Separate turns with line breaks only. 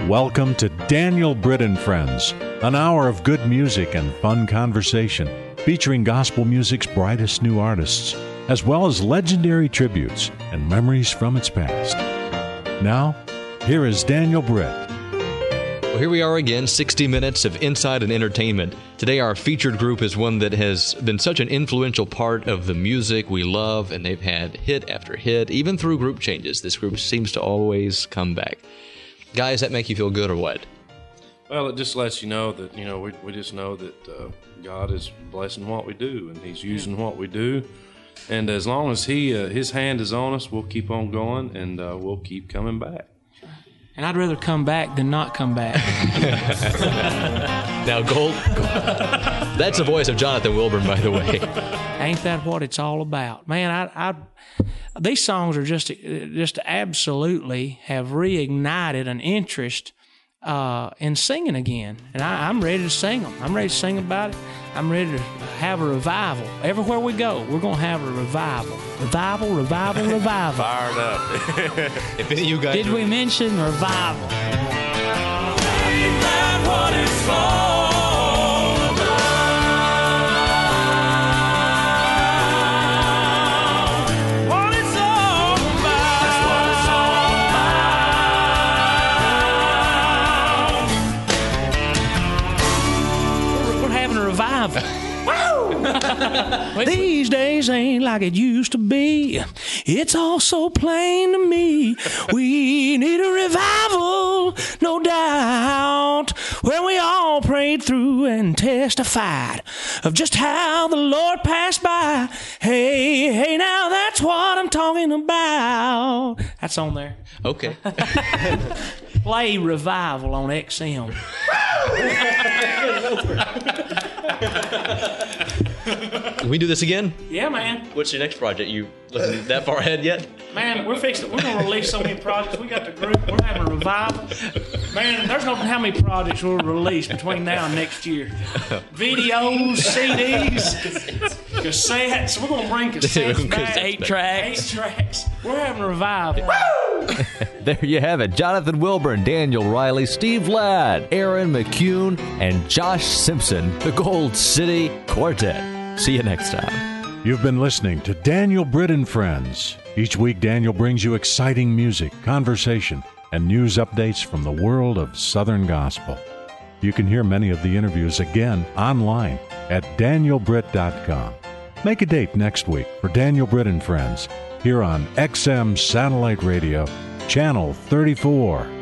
Welcome to Daniel Britt and Friends, an hour of good music and fun conversation, featuring gospel music's brightest new artists, as well as legendary tributes and memories from its past. Now, here is Daniel Britt.
Well, here we are again, 60 minutes of insight and entertainment. Today our featured group is one that has been such an influential part of the music we love, and they've had hit after hit. Even through group changes, this group seems to always come back. Guys, that make you feel good or what?
Well, it just lets you know that, we just know that God is blessing what we do, and He's using what we do. And as long as His hand is on us, we'll keep on going, and we'll keep coming back.
And I'd rather come back than not come back.
Now, Gold, that's the voice of Jonathan Wilburn, by the way.
Ain't that what it's all about? Man, these songs are just absolutely have reignited an interest in singing again. And I'm ready to sing them. I'm ready to sing about it. I'm ready to have a revival. Everywhere we go, we're going to have a revival. Revival, revival, revival.
Fired up.
If any of you guys...
Did we mention revival?
Ain't that what it's all about? What it's all about. That's what it's all about.
We're having a revival. These days ain't like it used to be. It's all so plain to me. We need a revival, no doubt, where we all prayed through and testified of just how the Lord passed by. Hey, hey, now that's what I'm talking about. That's on there.
Okay.
Play Revival on XM.
Can we do this again?
Yeah, man.
What's your next project? You looking that far ahead yet?
Man, we're fixing. We're gonna release so many projects. We got the group. We're having a revival. Man, there's no how many projects we'll release between now and next year. Videos, CDs, cassettes. We're gonna bring cassettes back.
8
tracks. 8 tracks. We're having a revival.
There you have it. Jonathan Wilburn, Daniel Riley, Steve Ladd, Aaron McCune, and Josh Simpson, the Gold City Quartet. See you next time.
You've been listening to Daniel Britt and Friends. Each week, Daniel brings you exciting music, conversation, and news updates from the world of Southern Gospel. You can hear many of the interviews again online at danielbritt.com. Make a date next week for Daniel Britt and Friends here on XM Satellite Radio, Channel 34.